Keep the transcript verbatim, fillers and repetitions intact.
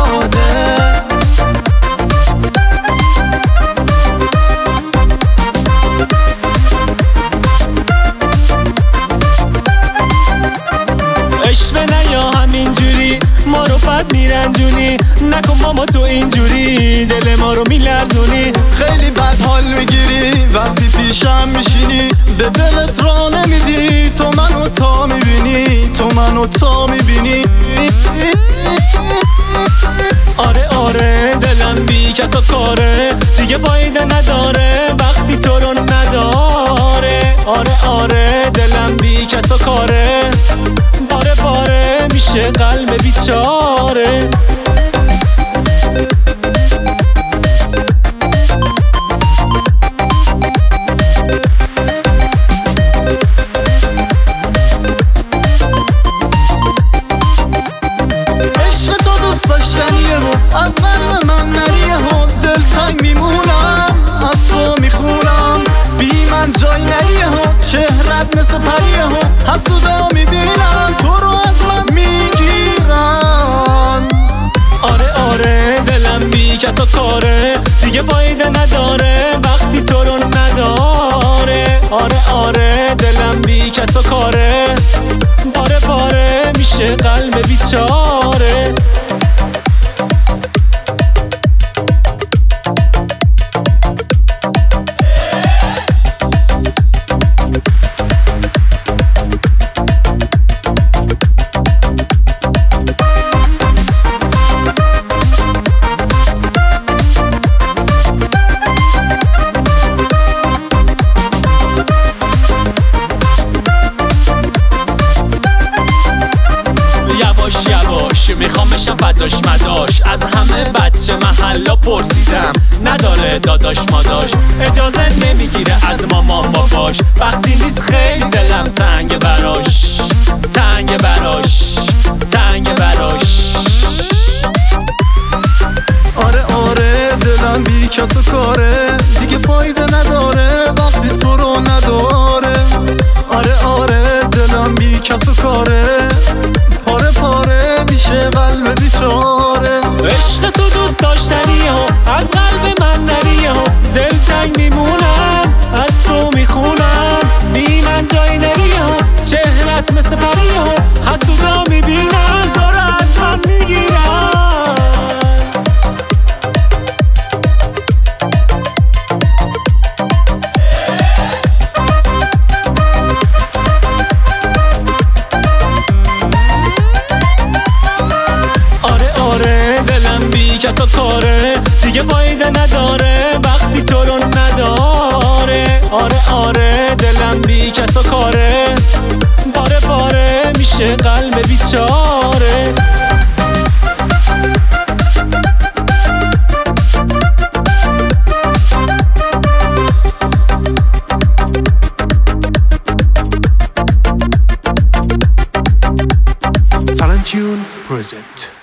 داده. عشق نیا همینجوری ما رو بد میرنجونی، نکن با ما تو اینجوری دل ما رو میلرزونی. خیلی بد حال میگیری وقتی پیشم میشینی، به دلت را نمیدی، تو منو تا میبینی، تو منو تا میبینی. آره آره دلم بی کس و کاره، دیگه فایده نداره وقتی تو رو نداره. آره آره دلم بی کس و کاره، باره باره میشه قلب بیچاره. عشق تو دوست داشتنیه و از قلب من نریه و دلتنگ میمونم، از تو میخونم بی من جای نریه و چهرت مثل پریه و حسودا میبینم تو رو از من میگیرن. آره آره دلم بی کس و کاره، دیگه فایده نداره وقتی تو رو نداره. آره آره دلم بی کس و کاره، باره باره میشه قلب بیچاره. یواش یواش میخوام بشم فداش مداش، از همه بچه محلا پرسیدم نداره داداش ماداش. اجازه نمیگیره از مامان باباش، وقتی نیست خیلی دلم تنگ براش، تنگ براش، تنگ براش. آره آره دلم بی کس و کاره، دیگه فایده نداره وقتی تو رو نداره. آره آره دلم بی کس و کاره، پاره پاره میشه قلب بیچاره. عشق تو دوست داشتنیه و از قلب من نریه و دلتنگ میمونم از تو میخونم بی من جای نریه و چهرت مثل پریه و حسودا میبینم تو رو از من میگیرم. کس و کاره دیگه فایده نداره وقتی تو رو نداره. آره آره دلم بی کس و کاره، باره باره میشه قلب بیچاره. Silent Tune present.